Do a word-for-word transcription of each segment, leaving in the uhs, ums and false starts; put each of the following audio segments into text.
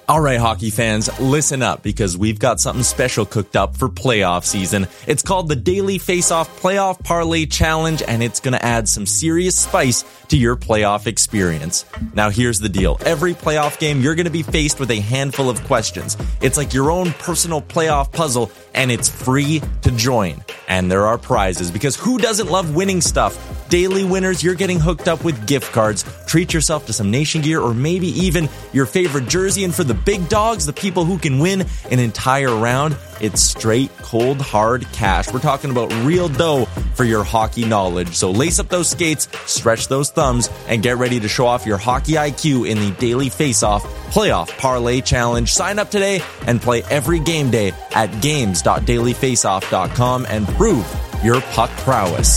All right, hockey fans, listen up because we've got something special cooked up for playoff season. It's called the Daily Face-Off Playoff Parlay Challenge, and it's going to add some serious spice to your playoff experience. Now, here's the deal. Every playoff game, you're going to be faced with a handful of questions. It's like your own personal playoff puzzle, and it's free to join. And there are prizes, because who doesn't love winning stuff? Daily winners, you're getting hooked up with gift cards. Treat yourself to some Nation gear or maybe even your favorite jersey. And for the big dogs, the people who can win an entire round, it's straight, cold, hard cash. We're talking about real dough for your hockey knowledge. So lace up those skates, stretch those thumbs, and get ready to show off your hockey I Q in the Daily Face-Off Playoff Parlay Challenge. Sign up today and play every game day at games dot daily face off dot com and prove your puck prowess.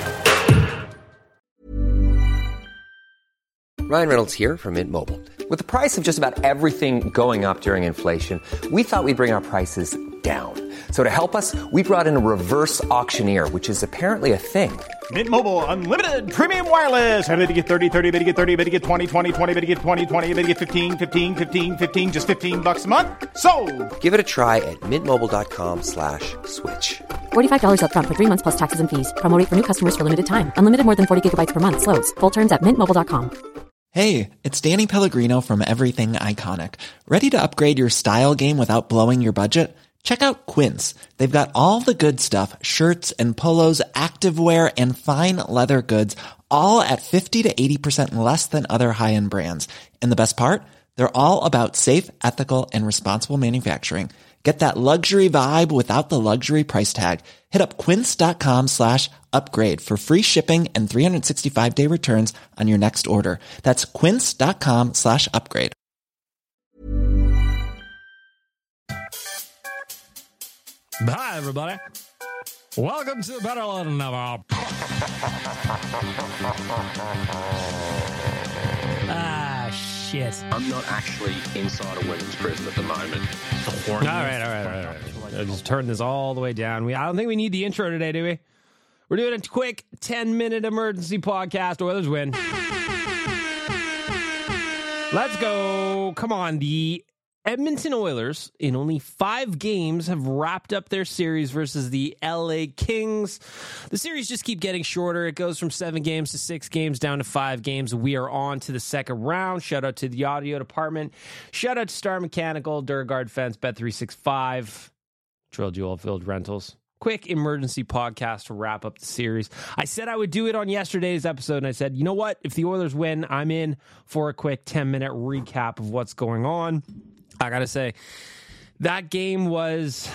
Ryan Reynolds here from Mint Mobile. With the price of just about everything going up during inflation, we thought we'd bring our prices down. So to help us, we brought in a reverse auctioneer, which is apparently a thing. Mint Mobile Unlimited Premium Wireless. How to get thirty, thirty, how to get thirty, how to get twenty, twenty, twenty, how to get twenty, twenty, how to get fifteen, fifteen, fifteen, fifteen, just fifteen bucks a month? Sold! Give it a try at mintmobile.com slash switch. forty-five dollars up front for three months plus taxes and fees. Promo rate for new customers for limited time. Unlimited more than forty gigabytes per month. Slows full terms at mint mobile dot com. Hey, it's Danny Pellegrino from Everything Iconic. Ready to upgrade your style game without blowing your budget? Check out Quince. They've got all the good stuff, shirts and polos, activewear, and fine leather goods, all at fifty to eighty percent less than other high-end brands. And the best part? They're all about safe, ethical, and responsible manufacturing. Get that luxury vibe without the luxury price tag. Hit up quince.com slash upgrade for free shipping and three sixty-five day returns on your next order. That's quince.com slash upgrade. Hi, everybody. Welcome to Better Than Never. Ah, shit. I'm not actually inside a women's prison at the moment. The all right, all right, all right. All right. I'll just turn this all the way down. We, I don't think we need the intro today, do we? We're doing a quick ten-minute emergency podcast. Oilers win. Let's go. Come on. The Edmonton Oilers, in only five games, have wrapped up their series versus the L A Kings. The series just keep getting shorter. It goes from seven games to six games down to five games. We are on to the second round. Shout out to the audio department. Shout out to Star Mechanical, Durgard Fence, Bet three sixty-five, Trill Jewel Field Rentals. Quick emergency podcast to wrap up the series. I said I would do it on yesterday's episode, and I said, you know what? If the Oilers win, I'm in for a quick ten-minute recap of what's going on. I gotta say, that game was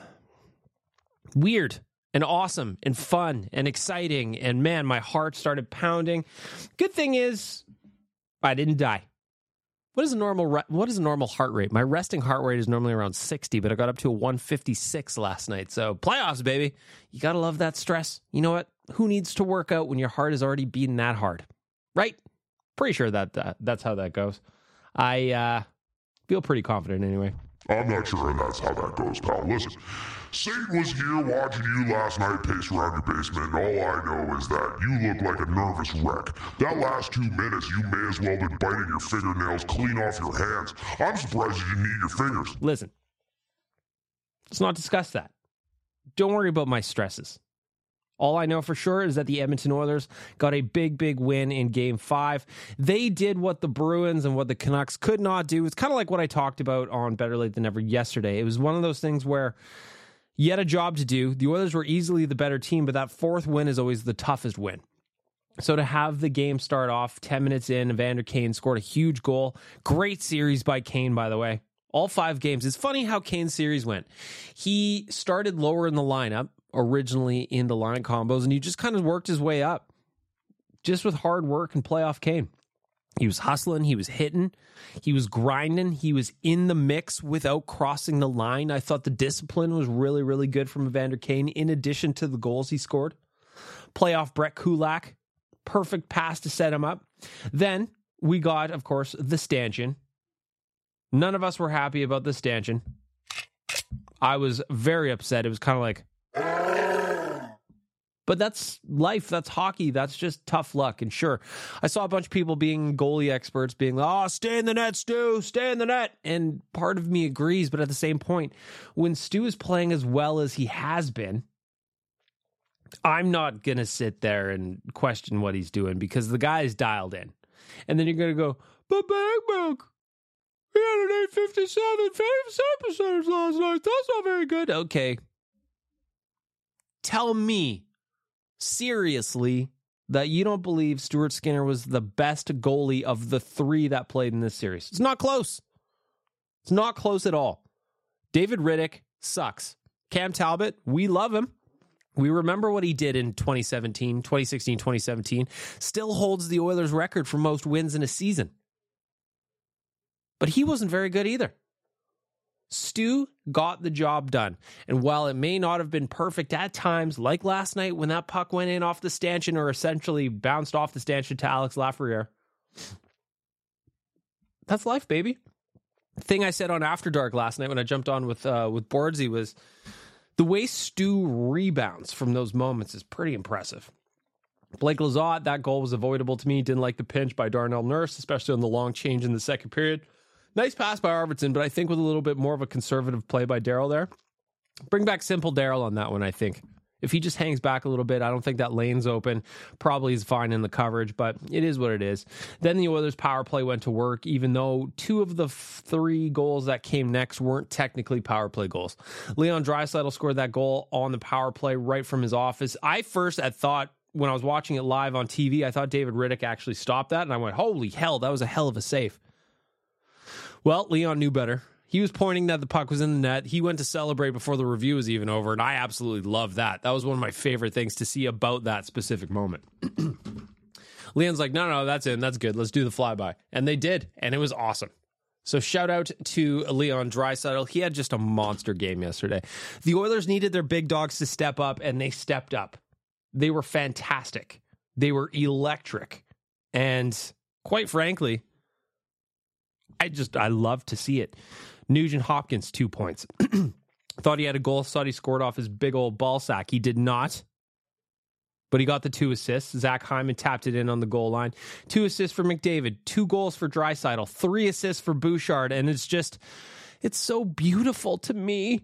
weird and awesome and fun and exciting. And man, my heart started pounding. Good thing is, I didn't die. What is a normal re- what is a normal heart rate? My resting heart rate is normally around sixty, but I got up to a one fifty-six last night. So playoffs, baby. You gotta love that stress. You know what? Who needs to work out when your heart is already beating that hard? Right? Pretty sure that, that that's how that goes. I uh feel pretty confident anyway. I'm not sure that's how that goes, pal. Listen, Satan was here watching you last night pace around your basement, and all I know is that you look like a nervous wreck. That last two minutes, you may as well have been biting your fingernails clean off your hands. I'm surprised you didn't eat your fingers. Listen, let's not discuss that. Don't worry about my stresses. All I know for sure is that the Edmonton Oilers got a big, big win in Game five. They did what the Bruins and what the Canucks could not do. It's kind of like what I talked about on Better Late Than Never yesterday. It was one of those things where you had a job to do. The Oilers were easily the better team, but that fourth win is always the toughest win. So to have the game start off ten minutes in, Evander Kane scored a huge goal. Great series by Kane, by the way. All five games. It's funny how Kane's series went. He started lower in the lineup, originally in the line combos, and he just kind of worked his way up just with hard work and playoff Kane. He was hustling, he was hitting, he was grinding, he was in the mix without crossing the line. I thought the discipline was really, really good from Evander Kane, in addition to the goals he scored. Playoff Brett Kulak, perfect pass to set him up. Then we got, of course, the stanchion. None of us were happy about the stanchion. I was very upset. It was kind of like, But that's life. That's hockey. That's just tough luck. And sure, I saw a bunch of people being goalie experts being like, oh, stay in the net, Stu, stay in the net. And part of me agrees. But at the same point, when Stu is playing as well as he has been, I'm not going to sit there and question what he's doing because the guy is dialed in. And then you're going to go, but Bagbank, he had an eight fifty-seven save percentage last night. That's not very good. Okay. Tell me, seriously, that you don't believe Stuart Skinner was the best goalie of the three that played in this series. It's not close. It's not close at all. David Rittich sucks. Cam Talbot, we love him. We remember what he did in twenty seventeen, twenty sixteen, twenty seventeen. Still holds the Oilers record for most wins in a season. But he wasn't very good either. Stu got the job done. And while it may not have been perfect at times, like last night when that puck went in off the stanchion or essentially bounced off the stanchion to Alex Lafreniere, that's life, baby. The thing I said on After Dark last night when I jumped on with uh, with Bordsy was the way Stu rebounds from those moments is pretty impressive. Blake Lizotte, that goal was avoidable to me. Didn't like the pinch by Darnell Nurse, especially on the long change in the second period. Nice pass by Arvidsson, but I think with a little bit more of a conservative play by Daryl there. Bring back simple Daryl on that one, I think. If he just hangs back a little bit, I don't think that lane's open. Probably is fine in the coverage, but it is what it is. Then the Oilers' power play went to work, even though two of the f- three goals that came next weren't technically power play goals. Leon Draisaitl scored that goal on the power play right from his office. I first had thought, when I was watching it live on T V, I thought David Rittich actually stopped that, and I went, holy hell, that was a hell of a save. Well, Leon knew better. He was pointing that the puck was in the net. He went to celebrate before the review was even over, and I absolutely love that. That was one of my favorite things to see about that specific moment. Leon's like, no, no, that's in. That's good. Let's do the flyby. And they did, and it was awesome. So shout out to Leon Draisaitl. He had just a monster game yesterday. The Oilers needed their big dogs to step up, and they stepped up. They were fantastic. They were electric. And quite frankly, I just, I love to see it. Nugent Hopkins, two points. Thought he had a goal. Thought he scored off his big old ball sack. He did not. But he got the two assists. Zach Hyman tapped it in on the goal line. Two assists for McDavid. Two goals for Draisaitl. Three assists for Bouchard. And it's just, it's so beautiful to me.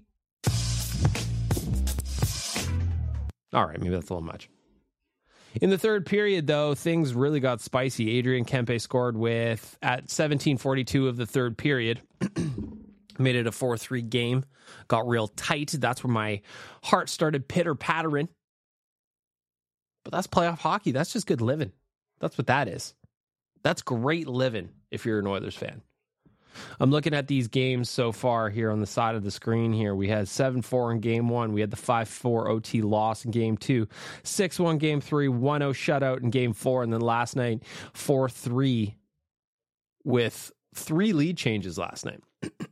All right, maybe that's a little much. In the third period, though, things really got spicy. Adrian Kempe scored with at seventeen forty-two of the third period. Made it a four three game. Got real tight. That's where my heart started pitter-pattering. But that's playoff hockey. That's just good living. That's what that is. That's great living if you're an Oilers fan. I'm looking at these games so far here on the side of the screen here. We had seven four in game one. We had the five four O T loss in game two. six one game three. one oh shutout in game four. And then last night, four three with three lead changes last night.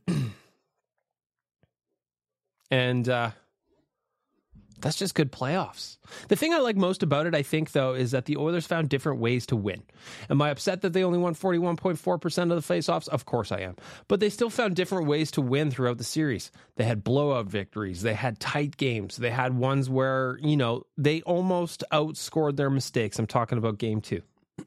and uh, that's just good playoffs. The thing I like most about it, I think, though, is that the Oilers found different ways to win. Am I upset that they only won forty-one point four percent of the faceoffs? Of course I am. But they still found different ways to win throughout the series. They had blowout victories. They had tight games. They had ones where, you know, they almost outscored their mistakes. I'm talking about game two.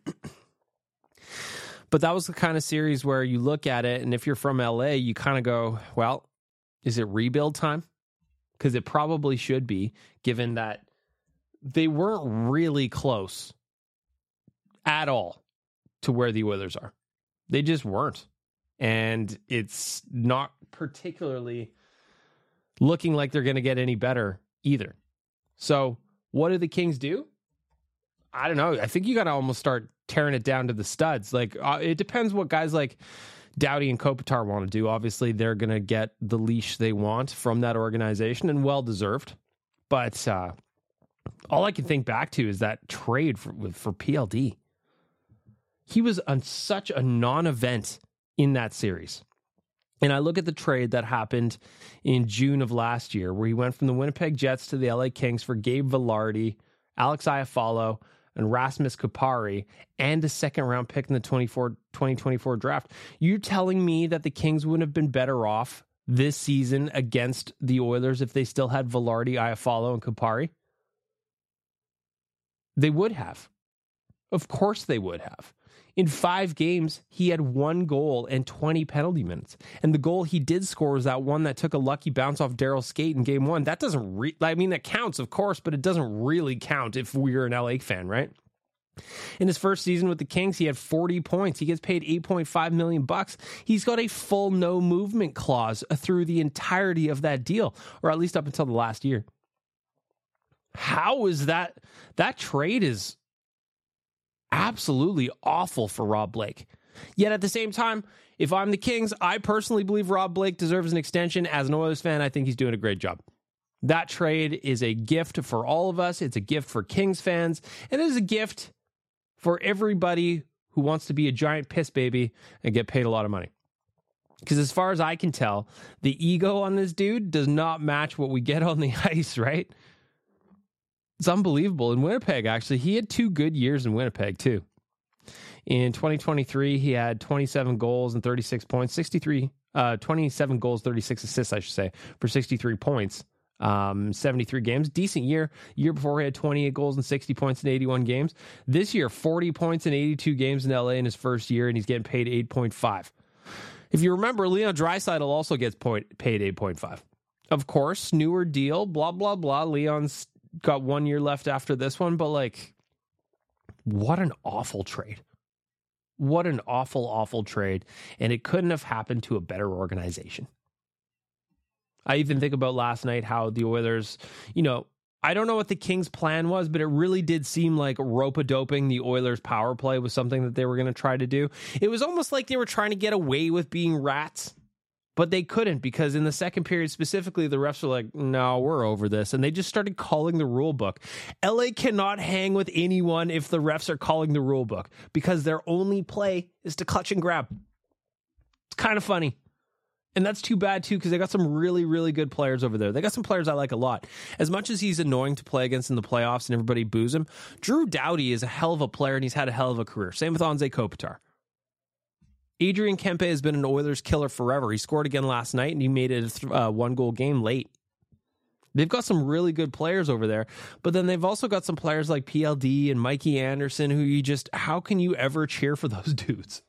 But that was the kind of series where you look at it, and if you're from L A, you kind of go, well, is it rebuild time? Because it probably should be, given that they weren't really close at all to where the Oilers are. They just weren't. And it's not particularly looking like they're going to get any better either. So what do the Kings do? I don't know. I think you got to almost start tearing it down to the studs. Like, uh, it depends what guys like Doughty and Kopitar want to do. Obviously, they're going to get the leash they want from that organization, and well-deserved. But uh, all I can think back to is that trade for, for P L D. He was on such a non-event in that series. And I look at the trade that happened in June of last year, where he went from the Winnipeg Jets to the L A Kings for Gabe Vilardi, Alex Iafallo, and Rasmus Kupari, and a second-round pick in the twenty twenty-four draft. You're telling me that the Kings wouldn't have been better off this season against the Oilers if they still had Vilardi, Iafallo, and Kupari? They would have. Of course they would have. In five games, he had one goal and twenty penalty minutes. And the goal he did score was that one that took a lucky bounce off Daryl Skate in game one. That doesn't, re- I mean, that counts, of course, but it doesn't really count if we're an L A fan, right? In his first season with the Kings, he had forty points. He gets paid eight point five million bucks. He's got a full no movement clause through the entirety of that deal, or at least up until the last year. How is that? That trade is absolutely awful for Rob Blake. Yet at the same time, if I'm the Kings, I personally believe Rob Blake deserves an extension. As an Oilers fan, I think he's doing a great job. That trade is a gift for all of us. It's a gift for Kings fans. And it is a gift for everybody who wants to be a giant piss baby and get paid a lot of money. Because as far as I can tell, the ego on this dude does not match what we get on the ice, right? It's unbelievable. In Winnipeg, actually, he had two good years in Winnipeg, too. In twenty twenty-three, he had twenty-seven goals and thirty-six points, sixty-three, uh, twenty-seven goals, thirty-six assists, I should say, for sixty-three points, um, seventy-three games. Decent year. Year before, he had twenty-eight goals and sixty points in eighty-one games. This year, forty points in eighty-two games in L A in his first year, and he's getting paid eight point five. If you remember, Leon Draisaitl also gets point, paid eight point five. Of course, newer deal, blah, blah, blah. Leon's got one year left after this one, but like, what an awful trade. What an awful, awful trade. And it couldn't have happened to a better organization. I even think about last night how the Oilers, you know, I don't know what the Kings' plan was, but it really did seem like rope-a-doping the Oilers' power play was something that they were going to try to do. It was almost like they were trying to get away with being rats. But they couldn't, because in the second period specifically, the refs were like, no, we're over this. And they just started calling the rule book. L A cannot hang with anyone if the refs are calling the rule book, because their only play is to clutch and grab. It's kind of funny. And that's too bad, too, because they got some really, really good players over there. They got some players I like a lot. As much as he's annoying to play against in the playoffs and everybody boos him, Drew Doughty is a hell of a player, and he's had a hell of a career. Same with Anze Kopitar. Adrian Kempe has been an Oilers killer forever. He scored again last night, and he made it a uh, one-goal game late. They've got some really good players over there, but then they've also got some players like P L D and Mikey Anderson, who you just, how can you ever cheer for those dudes?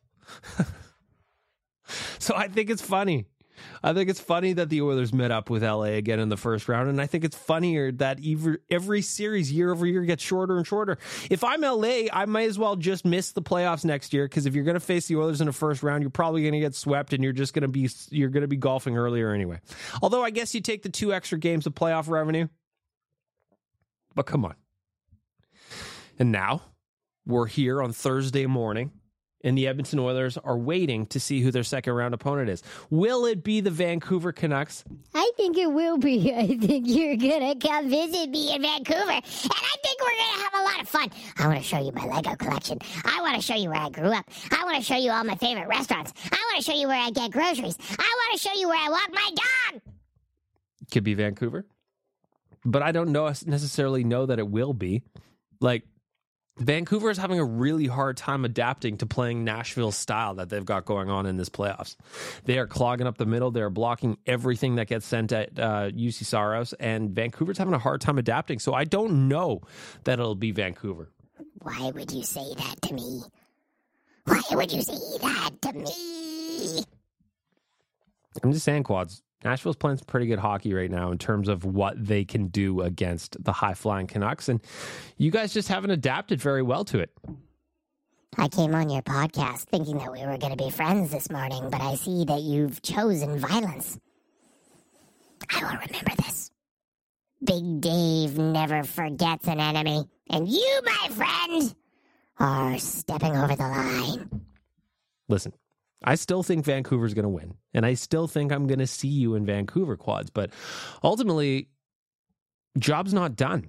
So I think it's funny. I think it's funny that the Oilers met up with L A again in the first round, and I think it's funnier that every, every series year over year gets shorter and shorter. If I'm L A, I might as well just miss the playoffs next year, because if you're going to face the Oilers in the first round, you're probably going to get swept, and you're just going to be you're going to be golfing earlier anyway. Although I guess you take the two extra games of playoff revenue, but come on. And now we're here on Thursday morning, and the Edmonton Oilers are waiting to see who their second round opponent is. Will it be the Vancouver Canucks? I think it will be. I think you're going to come visit me in Vancouver, and I think we're going to have a lot of fun. I want to show you my Lego collection. I want to show you where I grew up. I want to show you all my favorite restaurants. I want to show you where I get groceries. I want to show you where I walk my dog. Could be Vancouver, but I don't know necessarily know that it will be. Like, Vancouver is having a really hard time adapting to playing Nashville's style that they've got going on in this playoffs. They are clogging up the middle. They're blocking everything that gets sent at uh, U C Saros, and Vancouver's having a hard time adapting. So I don't know that it'll be Vancouver. Why would you say that to me? Why would you say that to me? I'm just saying, Quads. Nashville's playing some pretty good hockey right now in terms of what they can do against the high-flying Canucks, and you guys just haven't adapted very well to it. I came on your podcast thinking that we were going to be friends this morning, but I see that you've chosen violence. I will remember this. Big Dave never forgets an enemy, and you, my friend, are stepping over the line. Listen. I still think Vancouver's going to win, and I still think I'm going to see you in Vancouver, Quads, but ultimately, job's not done.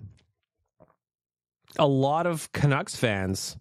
A lot of Canucks fans,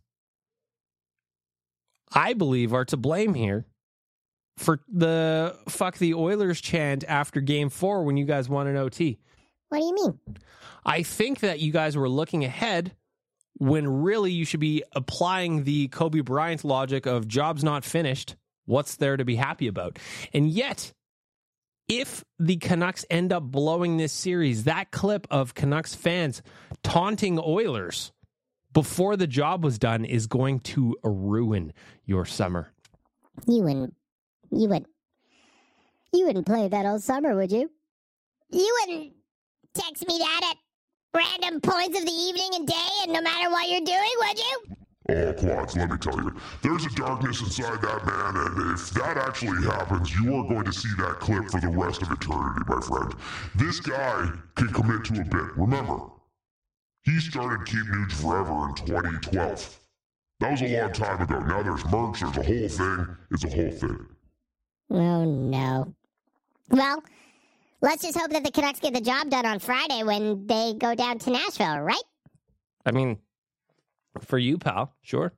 I believe, are to blame here for the fuck the Oilers chant after game four when you guys won an O T. What do you mean? I think that you guys were looking ahead when really you should be applying the Kobe Bryant logic of job's not finished. What's there to be happy about? And yet, if the Canucks end up blowing this series, that clip of Canucks fans taunting Oilers before the job was done is going to ruin your summer. You wouldn't, you would, you wouldn't play that all summer, would you? You wouldn't text me that at random points of the evening and day, and no matter what you're doing, would you? Oh, Quads, let me tell you, there's a darkness inside that man, and if that actually happens, you are going to see that clip for the rest of eternity, my friend. This guy can commit to a bit. Remember, he started Keep Nuge Forever in twenty twelve. That was a long time ago. Now there's merch, there's a whole thing. It's a whole thing. Oh, no. Well, let's just hope that the Canucks get the job done on Friday when they go down to Nashville, right? I mean, for you, pal, sure.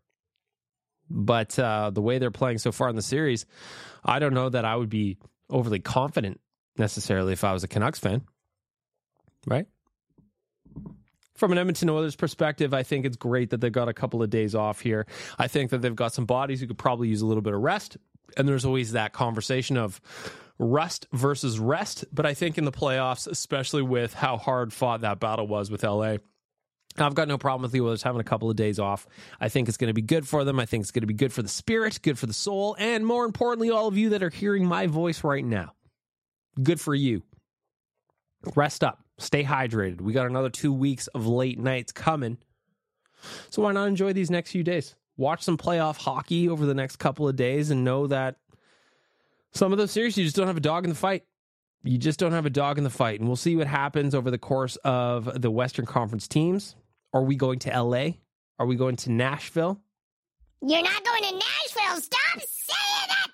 But uh, the way they're playing so far in the series, I don't know that I would be overly confident necessarily if I was a Canucks fan. Right? From an Edmonton Oilers perspective, I think it's great that they've got a couple of days off here. I think that they've got some bodies who could probably use a little bit of rest. And there's always that conversation of rust versus rest. But I think in the playoffs, especially with how hard fought that battle was with L A, I've got no problem with the Oilers having a couple of days off. I think it's going to be good for them. I think it's going to be good for the spirit, good for the soul, and more importantly, all of you that are hearing my voice right now. Good for you. Rest up. Stay hydrated. We got another two weeks of late nights coming. So why not enjoy these next few days? Watch some playoff hockey over the next couple of days and know that some of those series, you just don't have a dog in the fight. You just don't have a dog in the fight. And we'll see what happens over the course of the Western Conference teams. Are we going to L A? Are we going to Nashville? You're not going to Nashville. Stop saying it.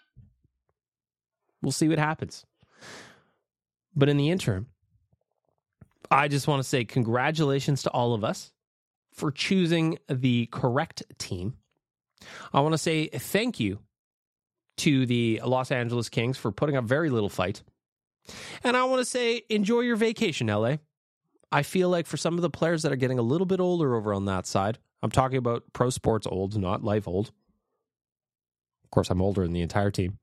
We'll see what happens. But in the interim, I just want to say congratulations to all of us for choosing the correct team. I want to say thank you to the Los Angeles Kings for putting up very little fight. And I want to say enjoy your vacation, L A. I feel like for some of the players that are getting a little bit older over on that side, I'm talking about pro sports old, not life old. Of course, I'm older than the entire team.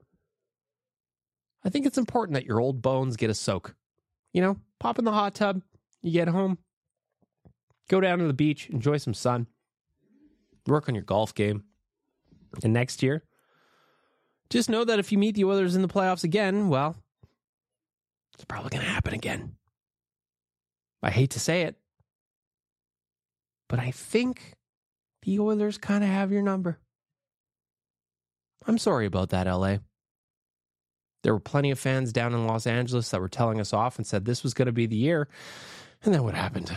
I think it's important that your old bones get a soak. You know, pop in the hot tub, you get home, go down to the beach, enjoy some sun, work on your golf game. And next year, just know that if you meet the Oilers in the playoffs again, well, it's probably going to happen again. I hate to say it, but I think the Oilers kind of have your number. I'm sorry about that, L A. There were plenty of fans down in Los Angeles that were telling us off and said this was going to be the year. And then what happened?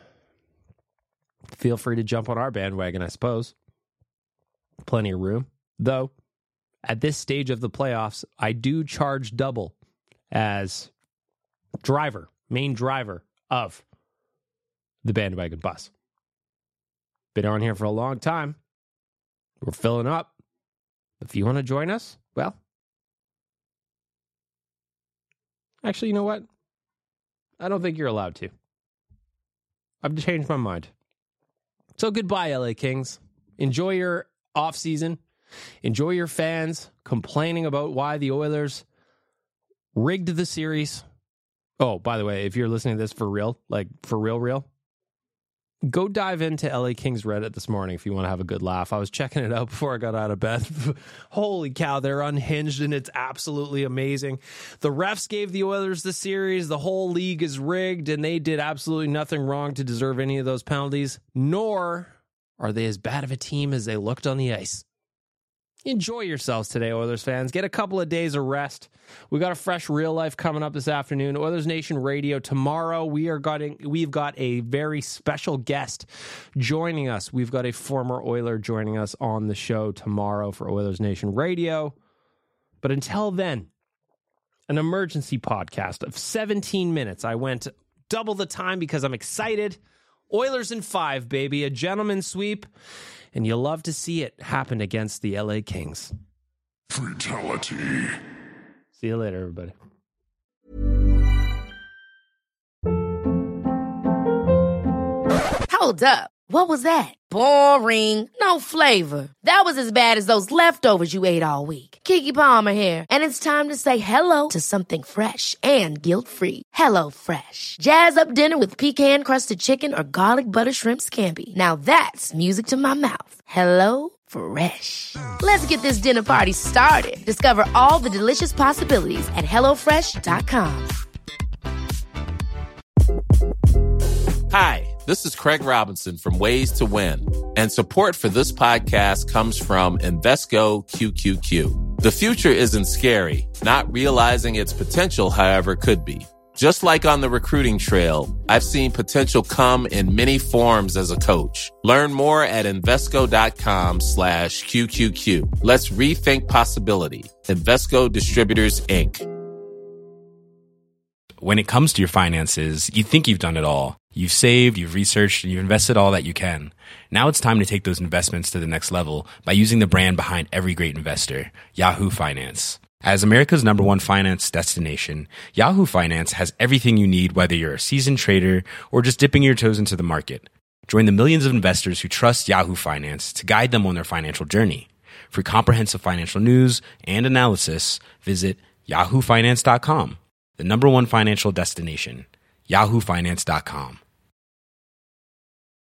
Feel free to jump on our bandwagon, I suppose. Plenty of room. Though, at this stage of the playoffs, I do charge double as driver, main driver of the bandwagon bus. Been on here for a long time. We're filling up. If you want to join us, well, actually, you know what? I don't think you're allowed to. I've changed my mind. So goodbye, L A Kings. Enjoy your off season. Enjoy your fans complaining about why the Oilers rigged the series. Oh, by the way, if you're listening to this for real, like for real, real, go dive into L A Kings Reddit this morning if you want to have a good laugh. I was checking it out before I got out of bed. Holy cow, they're unhinged and it's absolutely amazing. The refs gave the Oilers the series. The whole league is rigged and they did absolutely nothing wrong to deserve any of those penalties, nor are they as bad of a team as they looked on the ice. Enjoy yourselves today, Oilers fans. Get a couple of days of rest. We got a fresh real life coming up this afternoon. Oilers Nation Radio tomorrow. We are getting, we've got a very special guest joining us. We've got a former Oiler joining us on the show tomorrow for Oilers Nation Radio. But until then, an emergency podcast of seventeen minutes. I went double the time because I'm excited. Oilers in five, baby. A gentleman's sweep. And you love to see it happen against the L A Kings. Fatality. See you later, everybody. Hold up. What was that? Boring. No flavor. That was as bad as those leftovers you ate all week. Keke Palmer here, and it's time to say hello to something fresh and guilt-free. Hello Fresh. Jazz up dinner with pecan-crusted chicken or garlic butter shrimp scampi. Now that's music to my mouth. Hello Fresh. Let's get this dinner party started. Discover all the delicious possibilities at hello fresh dot com. Hi, this is Craig Robinson from Ways to Win, and support for this podcast comes from Invesco Q Q Q. The future isn't scary. Not realizing its potential, however, could be. Just like on the recruiting trail, I've seen potential come in many forms as a coach. Learn more at Invesco.com slash QQQ. Let's rethink possibility. Invesco Distributors, Incorporated. When it comes to your finances, you think you've done it all. You've saved, you've researched, and you've invested all that you can. Now it's time to take those investments to the next level by using the brand behind every great investor, Yahoo Finance. As America's number one finance destination, Yahoo Finance has everything you need, whether you're a seasoned trader or just dipping your toes into the market. Join the millions of investors who trust Yahoo Finance to guide them on their financial journey. For comprehensive financial news and analysis, visit yahoo finance dot com, the number one financial destination, yahoo finance dot com.